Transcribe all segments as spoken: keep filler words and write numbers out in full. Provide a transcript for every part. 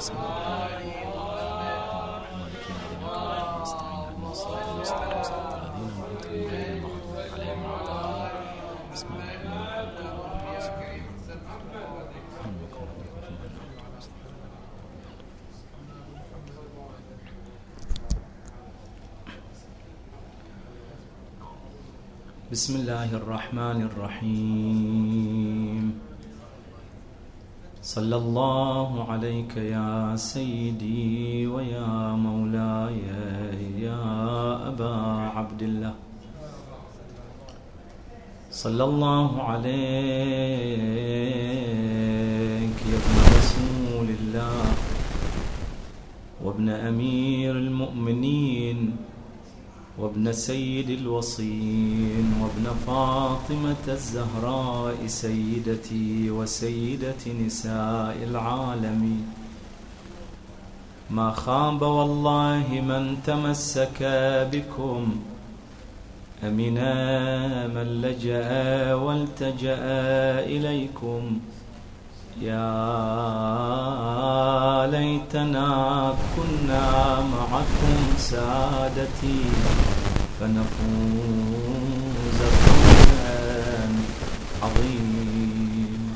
بسم الله مالك يوم الدين إياك نستعين اهدنا الصراط المستقيم صراط الذين أنعمت عليهم غير المغضوب عليهم ولا الضالين بسم الله بسم الله الرحمن الرحيم صلى الله عليك يا سيدي ويا مولاي يا أبا عبد الله صلى الله عليك يا ابن رسول الله وابن أمير المؤمنين وابن سيد الوصين وابن فاطمة الزهراء سيدتي وسيدة نساء العالمين ما خاب والله من تمسك بكم أمنا من لجأ والتجأ إليكم يا ليتنا كنا معكم سادتي فنفوز فوزا عظيما.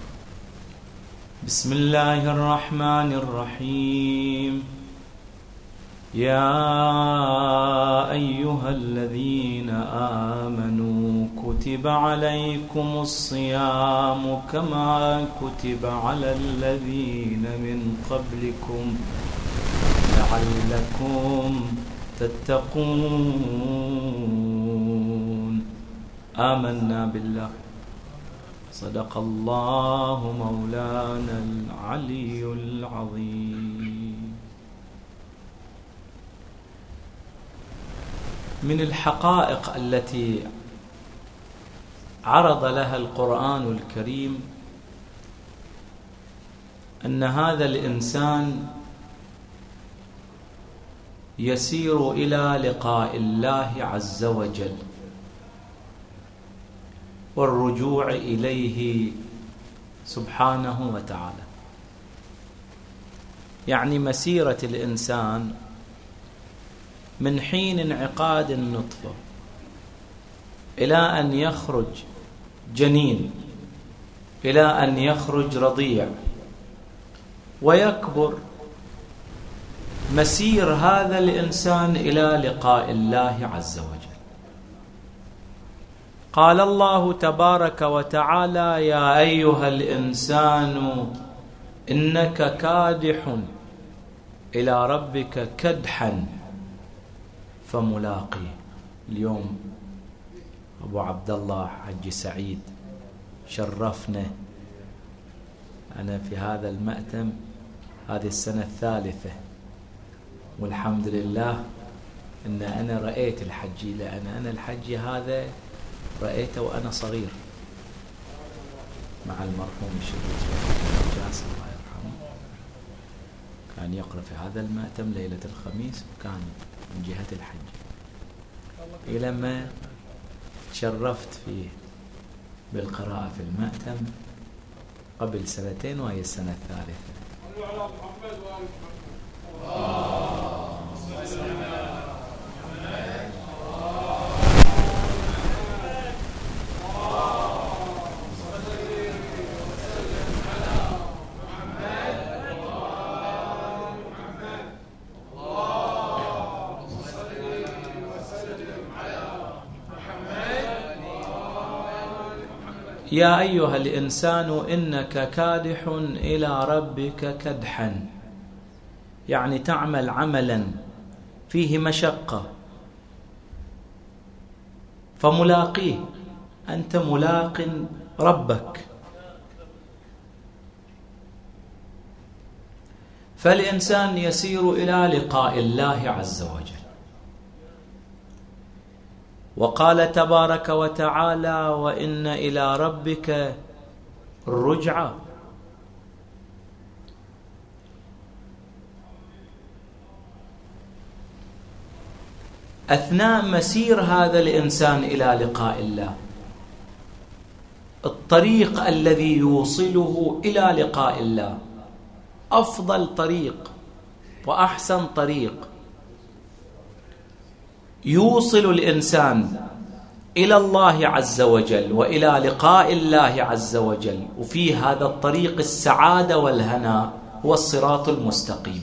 بسم الله الرحمن الرحيم يا أيها الذين آمنوا كتب عليكم الصيام كما كتب على الذين من قبلكم لعلكم تتقون. آمنا بالله صدق الله مولانا العلي العظيم. من الحقائق التي عرض لها القرآن الكريم أن هذا الإنسان يسير إلى لقاء الله عز وجل والرجوع إليه سبحانه وتعالى. يعني مسيرة الإنسان من حين انعقاد النطفة إلى أن يخرج جنين، إلى أن يخرج رضيع ويكبر، مسير هذا الإنسان إلى لقاء الله عز وجل. قال الله تبارك وتعالى يا أيها الإنسان إنك كادح إلى ربك كدحا فملاقيه. اليوم أبو عبد الله حج سعيد شرفنا، أنا في هذا المأتم هذه السنة الثالثة والحمد لله أن أنا رأيت الحجي، لأن أنا الحجي هذا رأيته وأنا صغير مع المرحوم الشريف جاسم الله يرحمه، كان يقرأ في هذا المأتم ليلة الخميس، وكان من جهة الحج. إلى ما تشرفت فيه بالقراءة في المأتم قبل سنتين وهي السنة الثالثة. يا أيها الإنسان إنك كادح إلى ربك كدحا، يعني تعمل عملا فيه مشقة فملاقيه، أنت ملاق ربك. فالإنسان يسير إلى لقاء الله عز وجل. وقال تبارك وتعالى وإن إلى ربك الرجعى. أثناء مسير هذا الإنسان إلى لقاء الله، الطريق الذي يوصله إلى لقاء الله أفضل طريق وأحسن طريق يوصل الإنسان إلى الله عز وجل وإلى لقاء الله عز وجل، وفي هذا الطريق السعادة والهناء، هو الصراط المستقيم.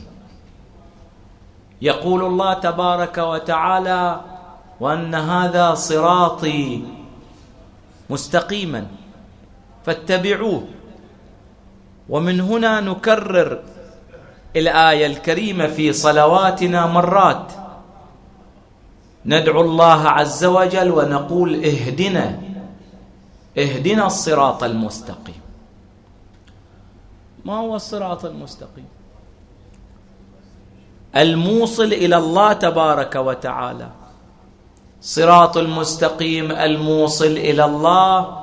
يقول الله تبارك وتعالى: وأن هذا صراطي مستقيما فاتبعوه. ومن هنا نكرر الآية الكريمة في صلواتنا مرات، ندعو الله عز وجل ونقول: اهدنا اهدنا الصراط المستقيم. ما هو الصراط المستقيم؟ الموصل إلى الله تبارك وتعالى. صراط المستقيم الموصل إلى الله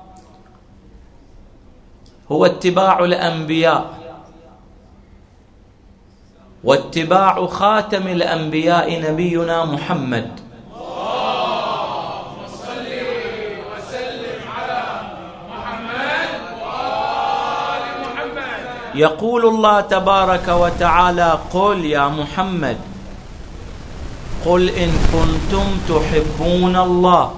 هو اتباع الأنبياء واتباع خاتم الأنبياء نبينا محمد. اللهم صل وسلم على محمد وآل محمد. يقول الله تبارك وتعالى: قل يا محمد، قل إن كنتم تحبون الله،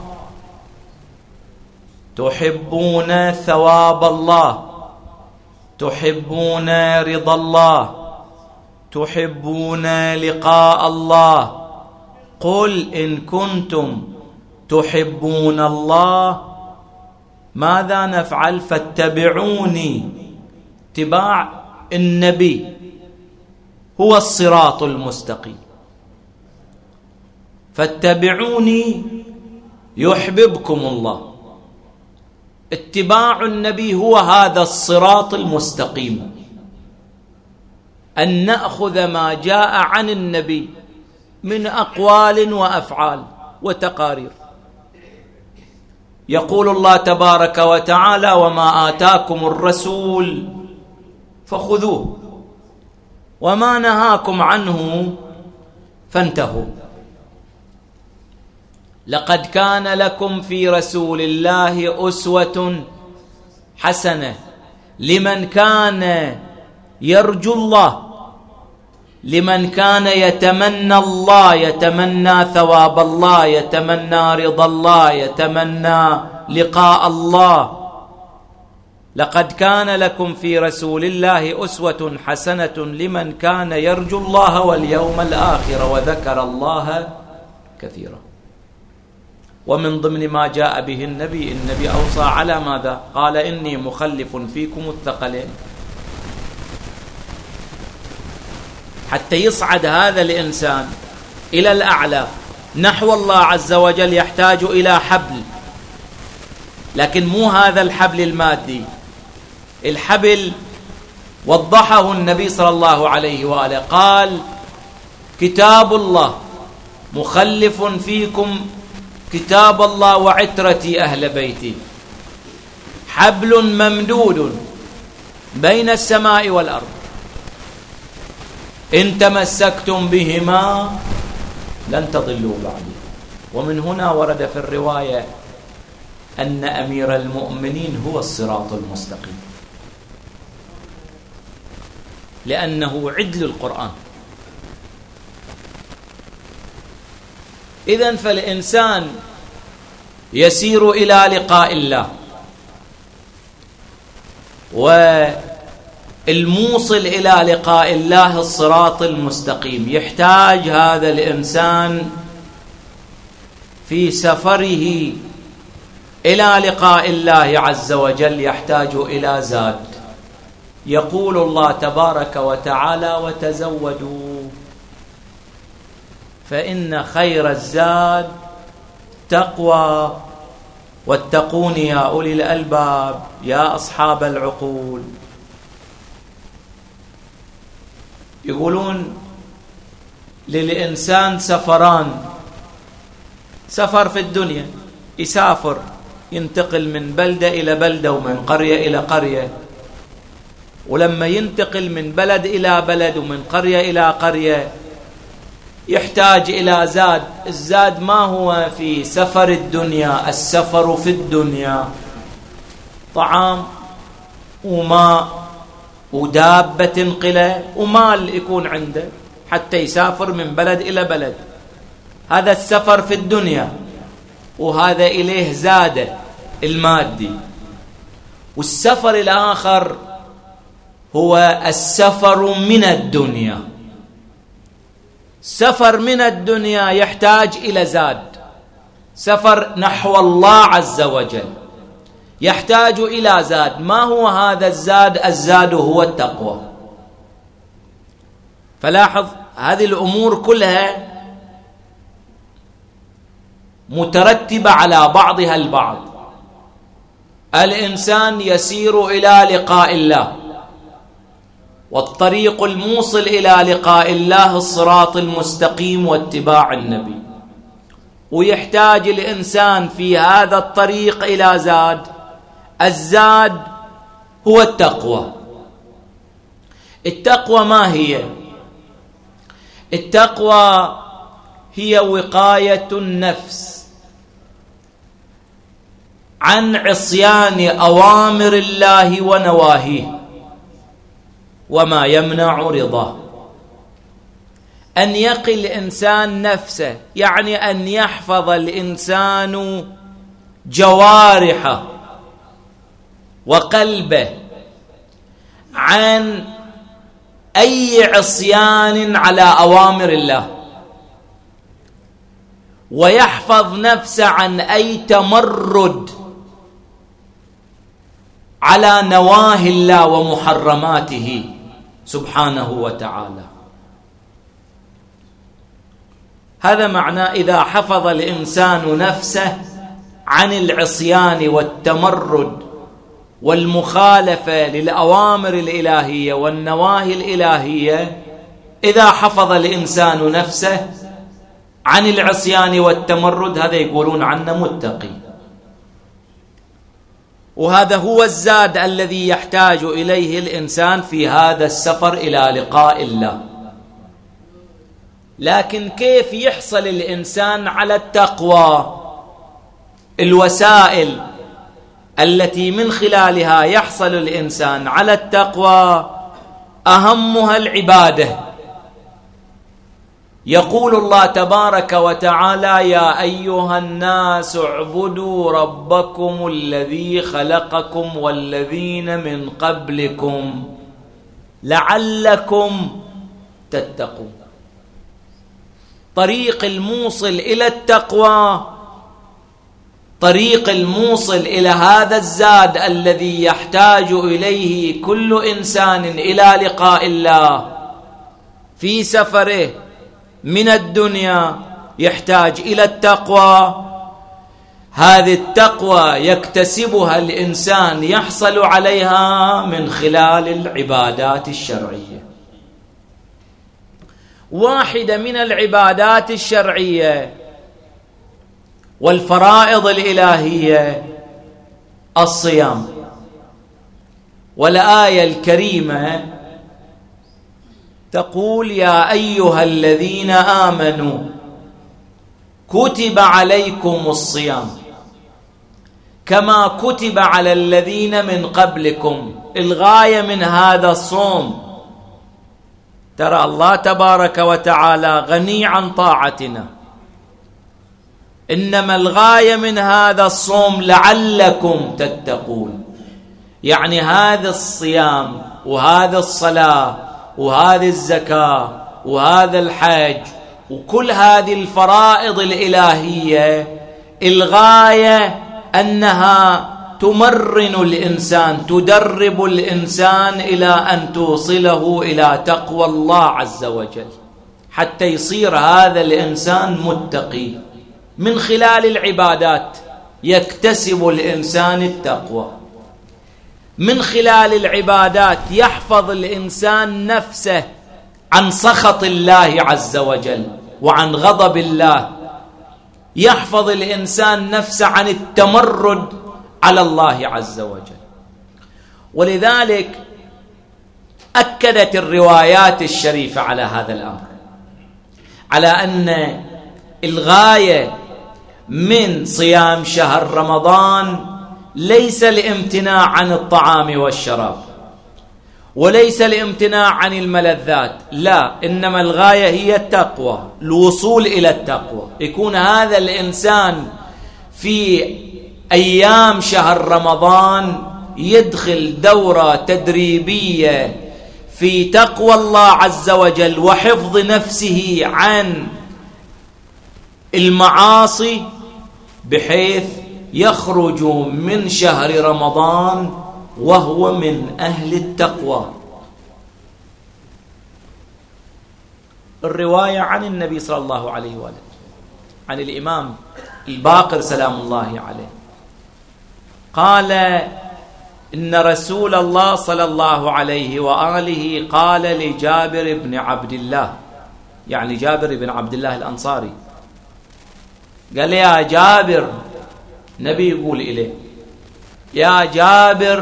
تحبون ثواب الله، تحبون رضا الله، تحبون لقاء الله، قل إن كنتم تحبون الله ماذا نفعل؟ فاتبعوني. اتباع النبي هو الصراط المستقيم. فاتبعوني يحببكم الله. اتباع النبي هو هذا الصراط المستقيم، أن نأخذ ما جاء عن النبي من أقوال وأفعال وتقارير. يقول الله تبارك وتعالى: وما آتاكم الرسول فخذوه وما نهاكم عنه فانتهوا. لقد كان لكم في رسول الله أسوة حسنة لمن كان يرجو الله، لمن كان يتمنى الله، يتمنى ثواب الله، يتمنى رضا الله، يتمنى لقاء الله. لقد كان لكم في رسول الله أسوة حسنة لمن كان يرجو الله واليوم الآخر وذكر الله كثيرا. ومن ضمن ما جاء به النبي، النبي أوصى على ماذا؟ قال: إني مخلف فيكم الثقلين. حتى يصعد هذا الإنسان إلى الأعلى نحو الله عز وجل يحتاج إلى حبل، لكن مو هذا الحبل المادي. الحبل وضحه النبي صلى الله عليه وآله، قال: كتاب الله مخلف فيكم كتاب الله وعترتي أهل بيتي، حبل ممدود بين السماء والأرض، إن تمسكتم بهما لن تضلوا بعدي. ومن هنا ورد في الرواية أن أمير المؤمنين هو الصراط المستقيم، لأنه عدل القرآن. إذن فالإنسان يسير إلى لقاء الله، والموصل إلى لقاء الله الصراط المستقيم. يحتاج هذا الإنسان في سفره إلى لقاء الله عز وجل يحتاج إلى زاد. يقول الله تبارك وتعالى: وتزودوا فإن خير الزاد تقوى واتقون يا أولي الألباب يا أصحاب العقول. يقولون للإنسان سفران: سفر في الدنيا، يسافر ينتقل من بلدة إلى بلدة ومن قرية إلى قرية، ولما ينتقل من بلد إلى بلد ومن قرية إلى قرية يحتاج إلى زاد. الزاد ما هو في سفر الدنيا؟ السفر في الدنيا طعام وماء ودابة تنقله ومال يكون عنده حتى يسافر من بلد إلى بلد. هذا السفر في الدنيا، وهذا إليه زاد المادي. والسفر الآخر هو السفر من الدنيا. سفر من الدنيا يحتاج إلى زاد، سفر نحو الله عز وجل يحتاج إلى زاد. ما هو هذا الزاد؟ الزاد هو التقوى. فلاحظ هذه الأمور كلها مترتبة على بعضها البعض. الإنسان يسير إلى لقاء الله، والطريق الموصل إلى لقاء الله الصراط المستقيم واتباع النبي، ويحتاج الإنسان في هذا الطريق إلى زاد. الزاد هو التقوى. التقوى ما هي؟ التقوى هي وقاية النفس عن عصيان أوامر الله ونواهيه وما يمنع رضاه. أن يقي الإنسان نفسه، يعني أن يحفظ الإنسان جوارحه وقلبه عن أي عصيان على أوامر الله، ويحفظ نفسه عن أي تمرد على نواهي الله ومحرماته سبحانه وتعالى. هذا معنى إذا حفظ الإنسان نفسه عن العصيان والتمرد والمخالفة للأوامر الإلهية والنواهي الإلهية، إذا حفظ الإنسان نفسه عن العصيان والتمرد، هذا يقولون عنه متقي. وهذا هو الزاد الذي يحتاج إليه الإنسان في هذا السفر إلى لقاء الله. لكن كيف يحصل الإنسان على التقوى؟ الوسائل التي من خلالها يحصل الإنسان على التقوى أهمها العبادة. يقول الله تبارك وتعالى: يا أيها الناس اعبدوا ربكم الذي خلقكم والذين من قبلكم لعلكم تتقون. طريق الموصل إلى التقوى، طريق الموصل إلى هذا الزاد الذي يحتاج إليه كل إنسان إلى لقاء الله في سفره من الدنيا، يحتاج إلى التقوى. هذه التقوى يكتسبها الإنسان، يحصل عليها من خلال العبادات الشرعية. واحدة من العبادات الشرعية والفرائض الإلهية الصيام. والآية الكريمة تقول: يا أيها الذين آمنوا كتب عليكم الصيام كما كتب على الذين من قبلكم. الغاية من هذا الصوم، ترى الله تبارك وتعالى غني عن طاعتنا، إنما الغاية من هذا الصوم لعلكم تتقون. يعني هذا الصيام وهذا الصلاة وهذه الزكاة وهذا الحج وكل هذه الفرائض الإلهية، الغاية أنها تمرن الإنسان، تدرب الإنسان إلى أن توصله إلى تقوى الله عز وجل، حتى يصير هذا الإنسان متقي. من خلال العبادات يكتسب الإنسان التقوى، من خلال العبادات يحفظ الإنسان نفسه عن سخط الله عز وجل وعن غضب الله، يحفظ الإنسان نفسه عن التمرد على الله عز وجل. ولذلك أكدت الروايات الشريفة على هذا الأمر، على أن الغاية من صيام شهر رمضان ليس الامتناع عن الطعام والشراب، وليس الامتناع عن الملذات، لا، إنما الغاية هي التقوى، الوصول إلى التقوى. يكون هذا الإنسان في أيام شهر رمضان يدخل دورة تدريبية في تقوى الله عز وجل وحفظ نفسه عن المعاصي، بحيث يخرج من شهر رمضان وهو من أهل التقوى. الرواية عن النبي صلى الله عليه وآله عن الإمام الباقر سلام الله عليه قال إن رسول الله صلى الله عليه وآله قال لجابر بن عبد الله، يعني جابر بن عبد الله الأنصاري، قال يا جابر، نبي يقول إليه يا جابر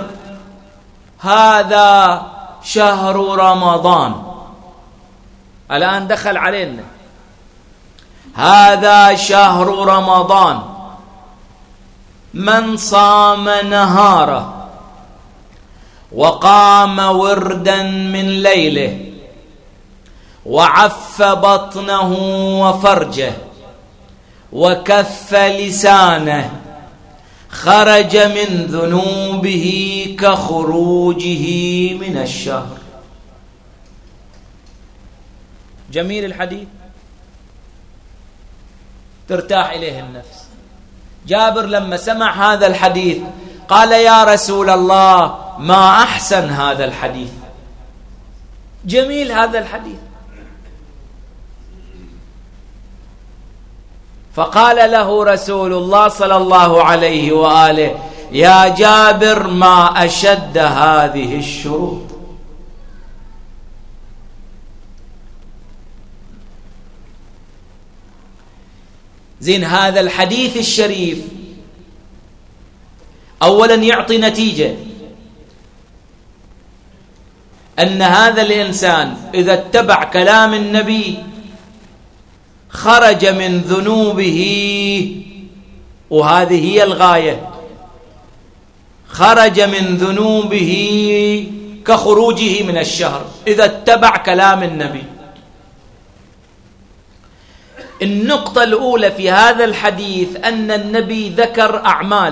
هذا شهر رمضان، الآن دخل علينا، هذا شهر رمضان، من صام نهاره وقام وردا من ليله وعف بطنه وفرجه وكف لسانه خرج من ذنوبه كخروجه من الشهر. جميل الحديث، ترتاح إليه النفس. جابر لما سمع هذا الحديث قال يا رسول الله ما أحسن هذا الحديث، جميل هذا الحديث. فقال له رسول الله صلى الله عليه وآله يا جابر ما أشد هذه الشروط. زين، هذا الحديث الشريف أولا يعطي نتيجة أن هذا الإنسان إذا اتبع كلام النبي خرج من ذنوبه، وهذه هي الغاية، خرج من ذنوبه كخروجه من الشهر إذا اتبع كلام النبي. النقطة الأولى في هذا الحديث أن النبي ذكر أعمال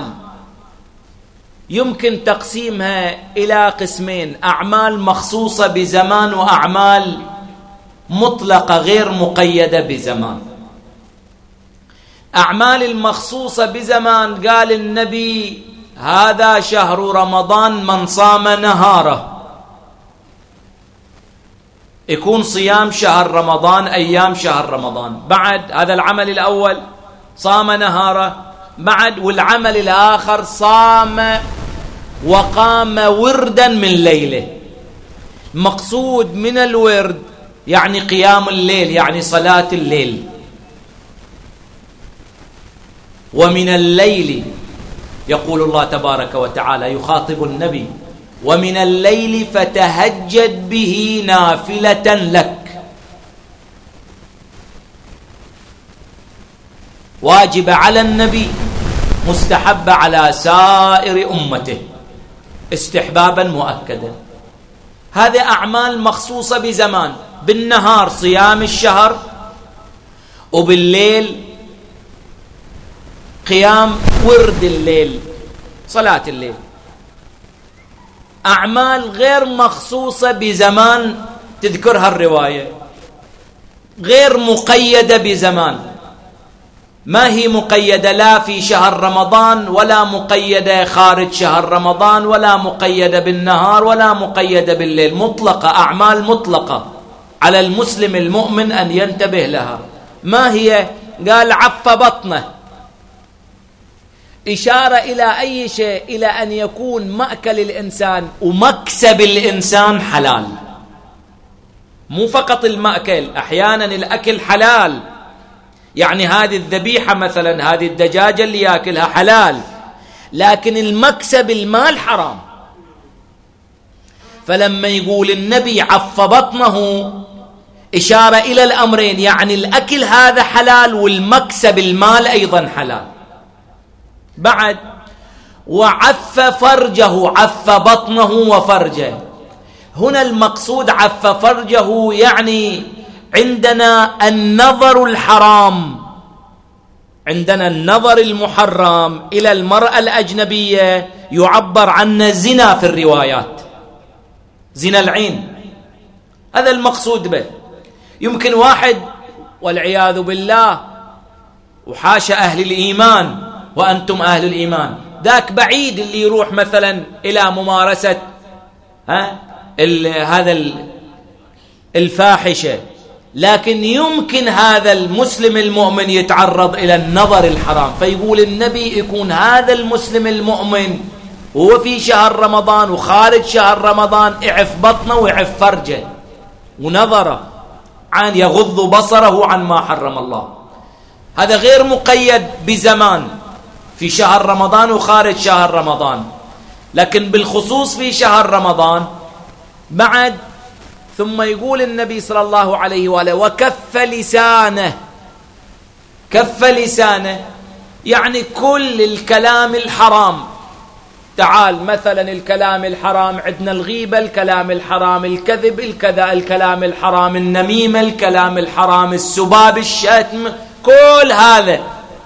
يمكن تقسيمها إلى قسمين: أعمال مخصوصة بزمان وأعمال مطلقة غير مقيدة بزمان. أعمال المخصوصة بزمان قال النبي هذا شهر رمضان، من صام نهاره، يكون صيام شهر رمضان أيام شهر رمضان. بعد هذا العمل الأول صام نهاره، بعد والعمل الآخر صام وقام وردا من ليله. مقصود من الورد يعني قيام الليل، يعني صلاة الليل. ومن الليل يقول الله تبارك وتعالى يخاطب النبي ومن الليل فتهجد به نافلة لك، واجب على النبي، مستحب على سائر أمته، استحبابا مؤكدا. هذه أعمال مخصوصة بزمان، بالنهار صيام الشهر، وبالليل قيام ورد الليل، صلاة الليل. أعمال غير مخصوصة بزمان تذكرها الرواية، غير مقيدة بزمان. ما هي مقيدة لا في شهر رمضان، ولا مقيدة خارج شهر رمضان، ولا مقيدة بالنهار، ولا مقيدة بالليل، مطلقة، أعمال مطلقة على المسلم المؤمن أن ينتبه لها. ما هي؟ قال عف بطنه، إشارة إلى أي شيء؟ إلى أن يكون مأكل الإنسان ومكسب الإنسان حلال، مو فقط المأكل، أحيانا الأكل حلال، يعني هذه الذبيحة مثلا، هذه الدجاجة اللي يأكلها حلال، لكن المكسب المال حرام. فلما يقول النبي عف بطنه إشارة إلى الأمرين، يعني الأكل هذا حلال والمكسب المال أيضا حلال. بعد وعف فرجه، عف بطنه وفرجه. هنا المقصود عف فرجه يعني عندنا النظر الحرام، عندنا النظر المحرم إلى المرأة الأجنبية يعبر عنه زنا في الروايات، زنا العين، هذا المقصود به. يمكن واحد والعياذ بالله وحاشا أهل الإيمان وأنتم أهل الإيمان، ذاك بعيد اللي يروح مثلا إلى ممارسة ها هذا الفاحشة، لكن يمكن هذا المسلم المؤمن يتعرض إلى النظر الحرام. فيقول النبي يكون هذا المسلم المؤمن وهو في شهر رمضان وخارج شهر رمضان اعف بطنه ويعف فرجه ونظره، عن يغض بصره عن ما حرم الله. هذا غير مقيد بزمان في شهر رمضان وخارج شهر رمضان، لكن بالخصوص في شهر رمضان بعد. ثم يقول النبي صلى الله عليه وآله وكف لسانه، كف لسانه يعني كل الكلام الحرام. تعال مثلا الكلام الحرام عندنا الغيبة، الكلام الحرام الكذب، الكذا الكلام الحرام النميمة، الكلام الحرام السباب الشتم، كل هذا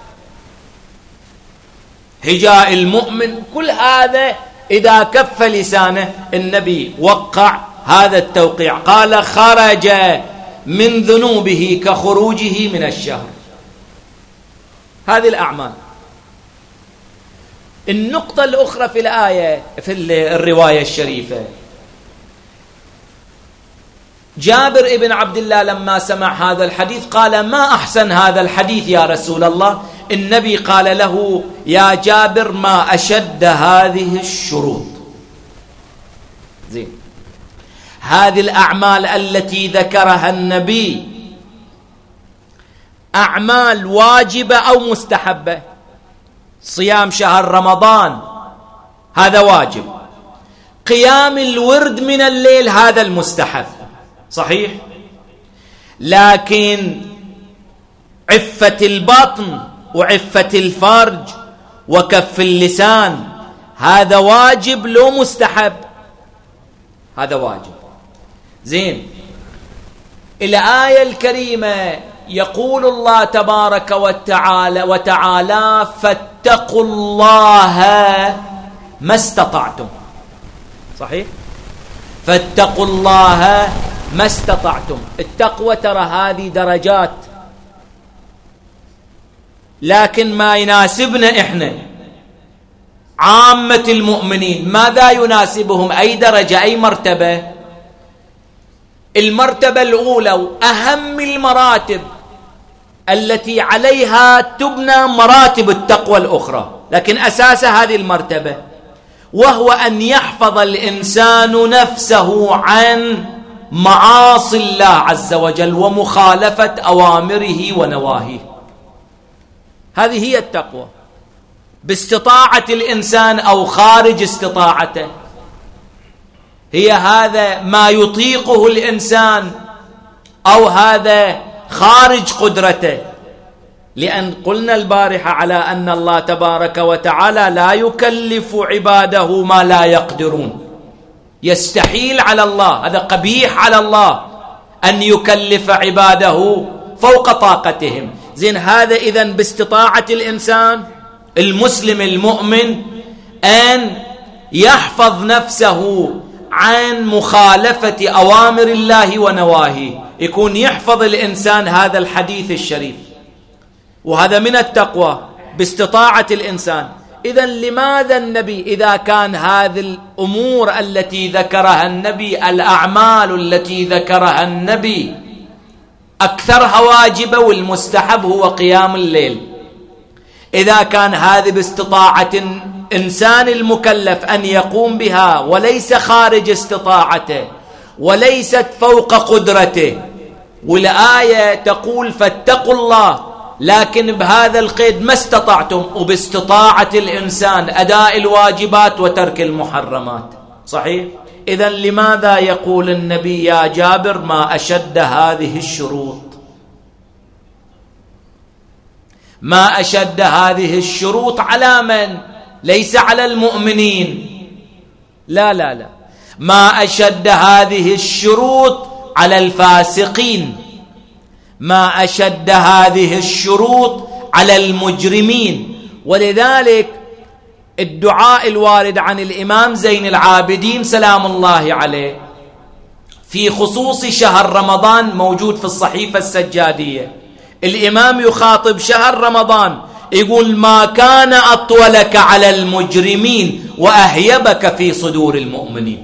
هجاء المؤمن، كل هذا إذا كف لسانه النبي وقع هذا التوقيع، قال خرج من ذنوبه كخروجه من الشهر. هذه الأعمال. النقطة الأخرى في الآية في الرواية الشريفة، جابر ابن عبد الله لما سمع هذا الحديث قال ما أحسن هذا الحديث يا رسول الله. النبي قال له يا جابر ما أشد هذه الشروط. زين، هذه الأعمال التي ذكرها النبي أعمال واجبة أو مستحبة. صيام شهر رمضان هذا واجب، قيام الورد من الليل هذا المستحب صحيح، لكن عفة البطن وعفة الفرج وكف اللسان هذا واجب لو مستحب؟ هذا واجب. زين، الآية الكريمة يقول الله تبارك وتعالى وتعالى فاتقوا الله ما استطعتم، صحيح؟ فاتقوا الله ما استطعتم. التقوى ترى هذه درجات، لكن ما يناسبنا إحنا عامة المؤمنين ماذا يناسبهم؟ أي درجة، أي مرتبة؟ المرتبة الأولى وأهم المراتب التي عليها تبنى مراتب التقوى الأخرى، لكن أساس هذه المرتبة وهو أن يحفظ الإنسان نفسه عن معاصي الله عز وجل ومخالفة أوامره ونواهيه. هذه هي التقوى باستطاعة الإنسان أو خارج استطاعته، هي هذا ما يطيقه الإنسان أو هذا خارج قدرته. لأن قلنا البارحة على أن الله تبارك وتعالى لا يكلف عباده ما لا يقدرون، يستحيل على الله، هذا قبيح على الله أن يكلف عباده فوق طاقتهم. زين، هذا إذن باستطاعة الإنسان المسلم المؤمن أن يحفظ نفسه عن مخالفة أوامر الله ونواهيه، يكون يحفظ الإنسان هذا الحديث الشريف، وهذا من التقوى باستطاعة الإنسان. إذن لماذا النبي إذا كان هذه الأمور التي ذكرها النبي، الأعمال التي ذكرها النبي أكثرها واجبة والمستحب هو قيام الليل، إذا كان هذه باستطاعة إنسان المكلف أن يقوم بها وليس خارج استطاعته وليست فوق قدرته، والآية تقول فاتقوا الله، لكن بهذا القيد ما استطعتم، وباستطاعة الإنسان أداء الواجبات وترك المحرمات، صحيح؟ إذن لماذا يقول النبي يا جابر ما أشد هذه الشروط؟ ما أشد هذه الشروط على من؟ ليس على المؤمنين، لا لا لا، ما أشد هذه الشروط على الفاسقين، ما أشد هذه الشروط على المجرمين. ولذلك الدعاء الوارد عن الإمام زين العابدين سلام الله عليه في خصوص شهر رمضان موجود في الصحيفة السجادية. الإمام يخاطب شهر رمضان يقول: ما كان أطولك على المجرمين وأهيبك في صدور المؤمنين.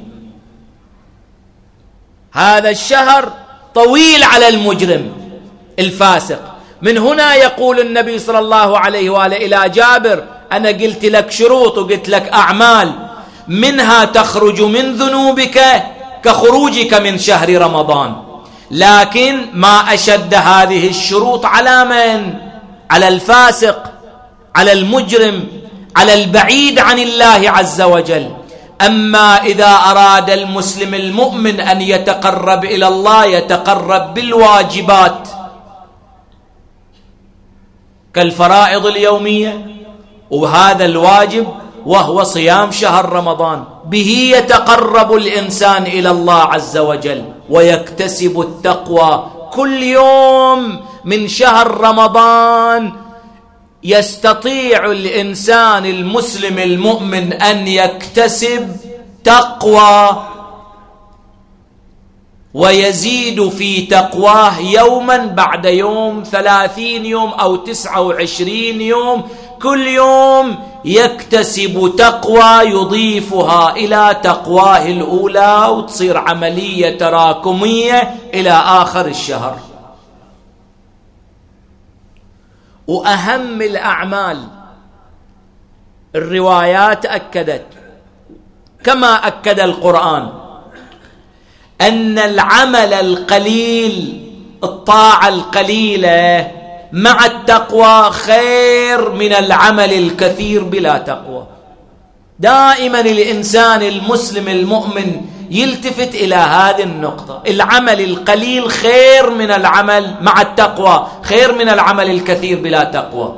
هذا الشهر طويل على المجرم الفاسق. من هنا يقول النبي صلى الله عليه وآله إلى جابر: أنا قلت لك شروط وقلت لك أعمال منها تخرج من ذنوبك كخروجك من شهر رمضان، لكن ما أشد هذه الشروط على من؟ على الفاسق، على المجرم، على البعيد عن الله عز وجل. أما إذا أراد المسلم المؤمن أن يتقرب إلى الله يتقرب بالواجبات كالفرائض اليومية، وهذا الواجب وهو صيام شهر رمضان، به يتقرب الإنسان إلى الله عز وجل ويكتسب التقوى. كل يوم من شهر رمضان يستطيع الإنسان المسلم المؤمن أن يكتسب تقوى ويزيد في تقواه يوما بعد يوم، ثلاثين يوم أو تسعة وعشرين يوم، كل يوم يكتسب تقوى يضيفها إلى تقواه الأولى، وتصير عملية تراكمية إلى آخر الشهر. وأهم الأعمال الروايات أكدت كما أكد القرآن أن العمل القليل، الطاعة القليلة مع التقوى خير من العمل الكثير بلا تقوى. دائما الإنسان المسلم المؤمن يلتفت إلى هذه النقطة: العمل القليل خير من العمل مع التقوى، خير من العمل الكثير بلا تقوى.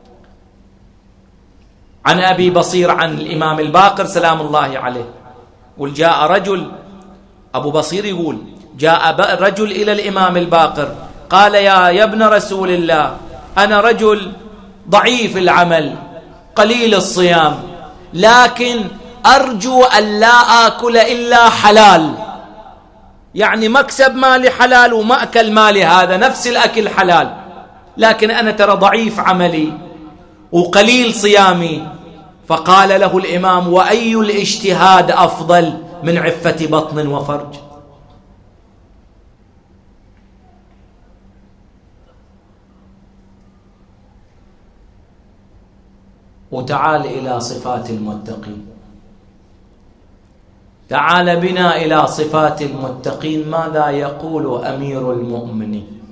عن أبي بصير عن الإمام الباقر سلام الله عليه قل: جاء رجل، أبو بصير يقول: جاء رجل إلى الإمام الباقر قال: يا يا ابن رسول الله، أنا رجل ضعيف العمل قليل الصيام، لكن أرجو أن لا آكل إلا حلال، يعني مكسب مالي حلال ومأكل مالي هذا نفس الأكل حلال، لكن أنا ترى ضعيف عملي وقليل صيامي. فقال له الإمام: وأي الاجتهاد أفضل من عفة بطن وفرج؟ وتعال إلى صفات المتقين، تعال بنا إلى صفات المتقين. ماذا يقول أمير المؤمنين؟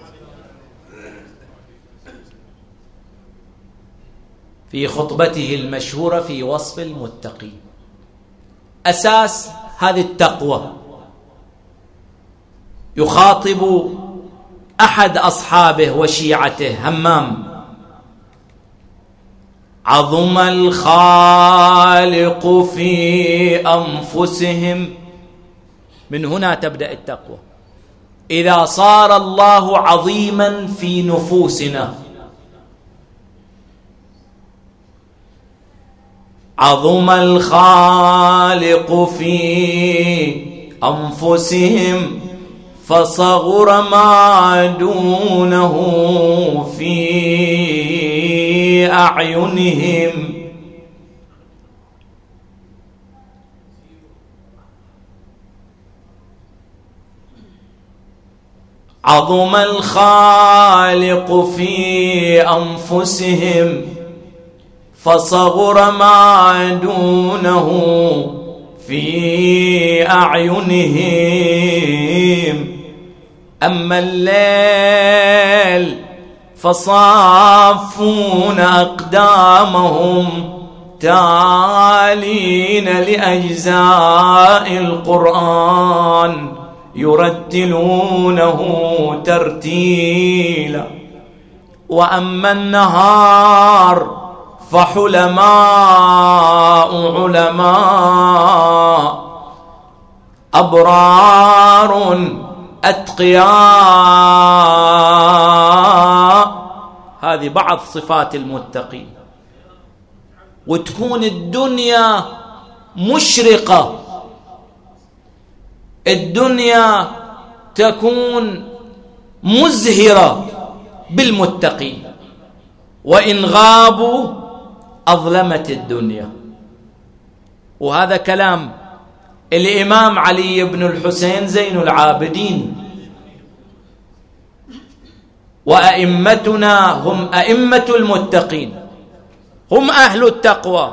في خطبته المشهورة في وصف المتقين. أساس هذه التقوى يخاطب أحد أصحابه وشيعته همام: عظم الخالق في أنفسهم. من هنا تبدأ التقوى. إذا صار الله عظيما في نفوسنا، عظم الخالق في أنفسهم فصغر ما دونه في أعينهم. عظم الخالق في أنفسهم فصغر ما دونه في أعينهم. أما الليل فصافون أقدامهم تالين لأجزاء القرآن يرتلونه ترتيلا. وأما النهار فحلماء علماء أبرار أتقياء. هذه بعض صفات المتقين. وتكون الدنيا مشرقة، الدنيا تكون مزهرة بالمتقين، وإن غابوا أظلمت الدنيا. وهذا كلام الإمام علي بن الحسين زين العابدين. وأئمتنا هم أئمة المتقين، هم أهل التقوى.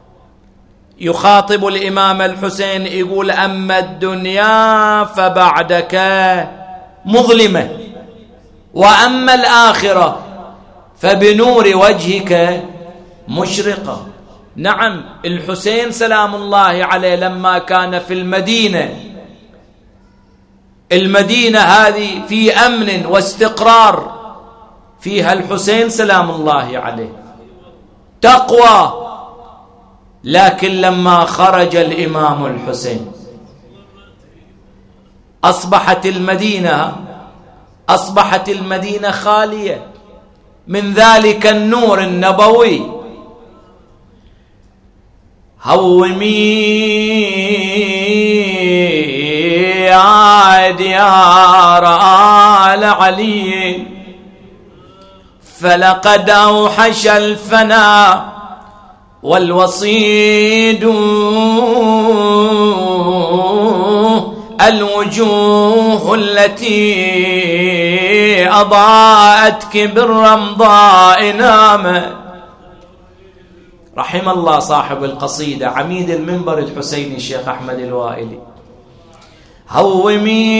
يخاطب الإمام الحسين يقول: أما الدنيا فبعدك مظلمة، وأما الآخرة فبنور وجهك مشرقة. نعم، الحسين سلام الله عليه لما كان في المدينة، المدينة هذه في أمن واستقرار، فيها الحسين سلام الله عليه تقوى. لكن لما خرج الإمام الحسين أصبحت المدينة أصبحت المدينة خالية من ذلك النور النبوي. هومي يا ديار آل علي، فلقد أوحش الفنا والوصيد الوجوه التي أضاءتك بالرمضاء نامت. رحم الله صاحب القصيدة عميد المنبر الحسيني الشيخ أحمد الوائلي. هومي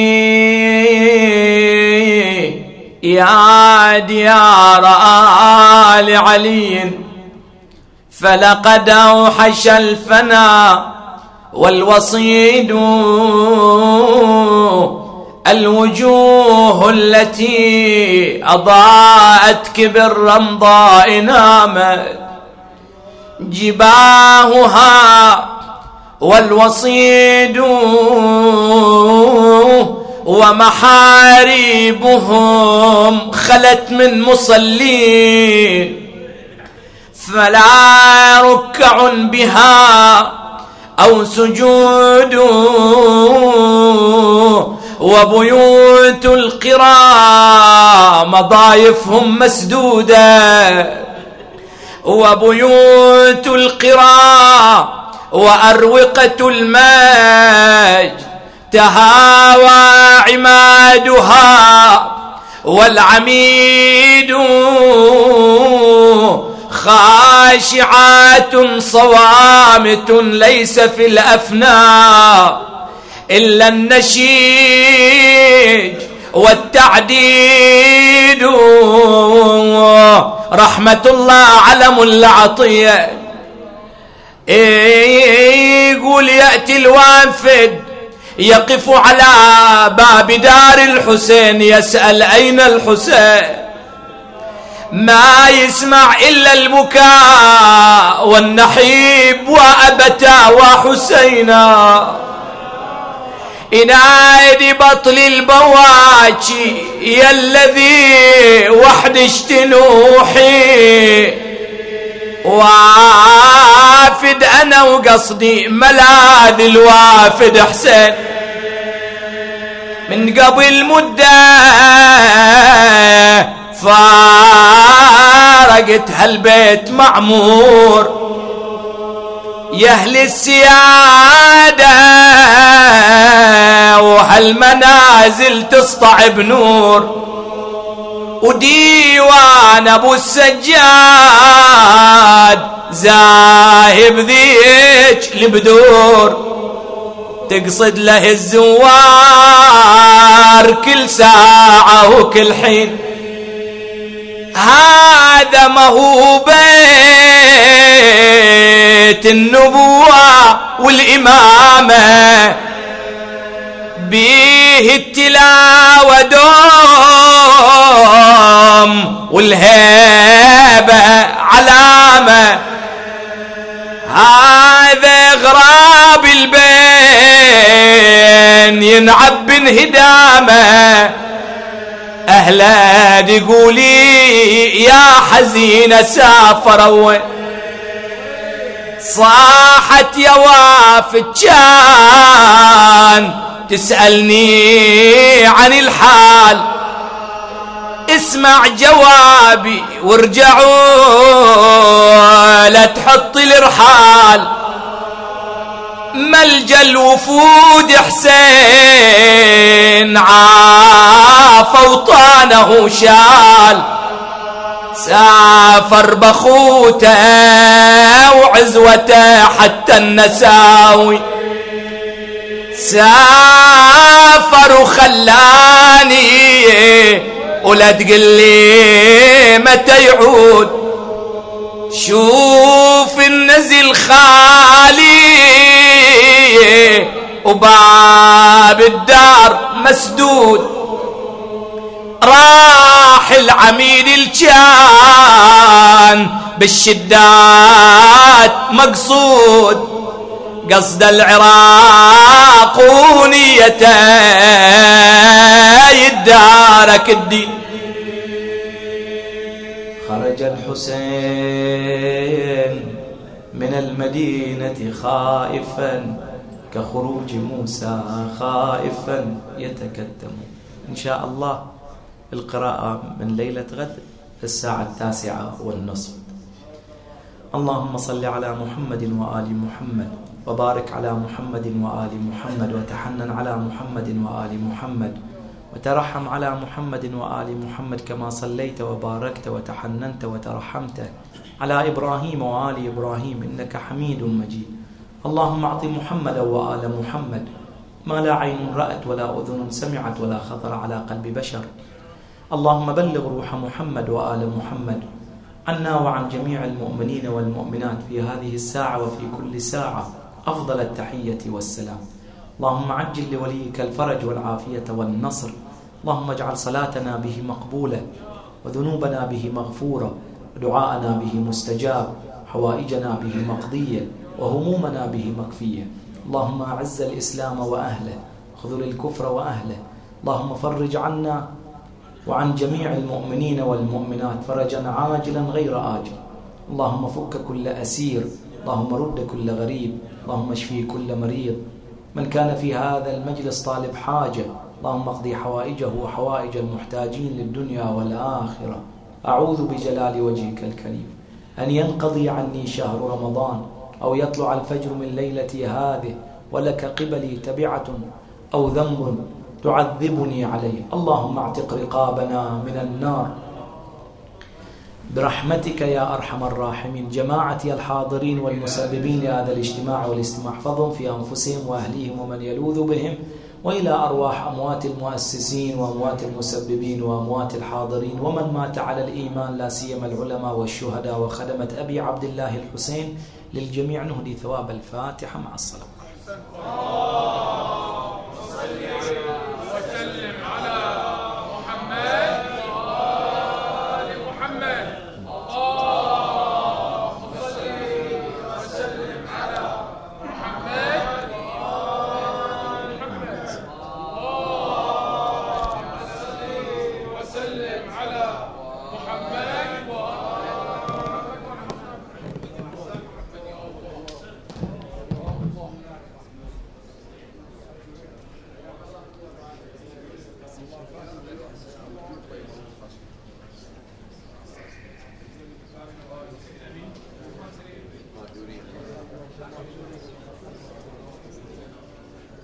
يا ديار آل علي، فلقد أوحش الفنا والوصيد الوجوه التي أضاءتك بالرمضاء نامت. جباهها والوصيد ومحاريبهم خلت من مصلين، فلا ركع بها أو سجود، وبيوت القرى مضايفهم مسدودة، وبيوت القرى وأروقة الماج تهاوى عمادها، والعميد خاشعات صوامت ليس في الأفناء إلا النشيج والتعديد. رحمة الله على ملا عطية يقول: يأتي الوافد يقف على باب دار الحسين يسأل أين الحسين، ما يسمع إلا البكاء والنحيب وأبتا وحسينا. ينادي بطل البواجي يا الذي وحدش تنوحي، وافد أنا وقصدي ملاذ الوافد حسين. من قبل مدة فارقت هالبيت معمور، يا أهل السيادة وهالمنازل تسطع بنور، وديوان أبو السجاد زاهب ذيك البدور، تقصد له الزوار كل ساعة وكل حين. هذا ما هو بيت النبوة والإمامة، بيه التلاوة دوم والهيبة علامة. هذا غراب البيت الحسين ينعب انهدامه، أهلا يقولي يا حزين سافروا، صاحت يا وافد كان تسألني عن الحال، اسمع جوابي وارجعوا لا تحط الرحال، ملجأ الوفود حسين عاف وطانه شال، سافر بخوته وعزوته حتى النساوي، سافر وخلاني ولا تقلي متى يعود، شوف النزل خالي وباب الدار مسدود، راح العميد الجان بالشدات مقصود، قصد العراق ونيته يدارك الدين. خرج الحسين من المدينة خائفا كخروج موسى خائفا يتكتم. إن شاء الله القراءة من ليلة غد الساعة التاسعة والنصف. اللهم صل على محمد وآل محمد، وبارك على محمد وآل محمد، وتحنن على محمد وآل محمد، وترحم على محمد وآل محمد كما صليت وباركت وتحننت وترحمت على إبراهيم وآل إبراهيم إنك حميد مجيد. اللهم أعط محمد وآل محمد ما لا عين رأت ولا أذن سمعت ولا خطر على قلب بشر. اللهم بلغ روح محمد وآل محمد عنا وعن جميع المؤمنين والمؤمنات في هذه الساعة وفي كل ساعة أفضل التحية والسلام. اللهم عجل لوليك الفرج والعافية والنصر. اللهم اجعل صلاتنا به مقبولة، وذنوبنا به مغفورة، ودعاءنا به مستجاب، حوائجنا به مقضية، وهمومنا به مكفية. اللهم أعز الإسلام وأهله، خذل الكفر وأهله. اللهم فرج عنا وعن جميع المؤمنين والمؤمنات فرجا عاجلا غير آجل. اللهم فك كل أسير، اللهم رد كل غريب، اللهم اشفي كل مريض. من كان في هذا المجلس طالب حاجة اللهم اقضي حوائجه وحوائج المحتاجين للدنيا والآخرة. أعوذ بجلال وجهك الكريم أن ينقضي عني شهر رمضان، أو يطلع الفجر من ليلتي هذه ولك قبلي تبعة أو ذنب تعذبني عليه. اللهم اعتق رقابنا من النار برحمتك يا أرحم الراحمين. جماعتي الحاضرين والمسببين لهذا الاجتماع والاستماع، احفظهم في أنفسهم وأهليهم ومن يلوذ بهم، وإلى أرواح أموات المؤسسين وأموات المسببين وأموات الحاضرين ومن مات على الإيمان، لا سيما العلماء والشهداء وخدمة أبي عبد الله الحسين. للجميع نهدي ثواب الفاتحة مع الصلاة.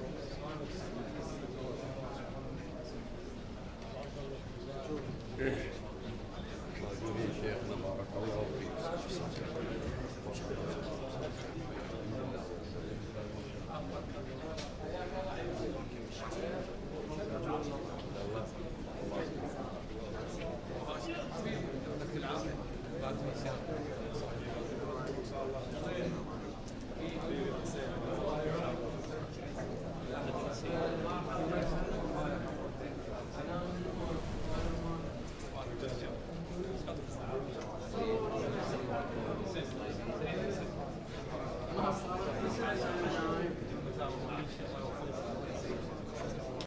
Yeah.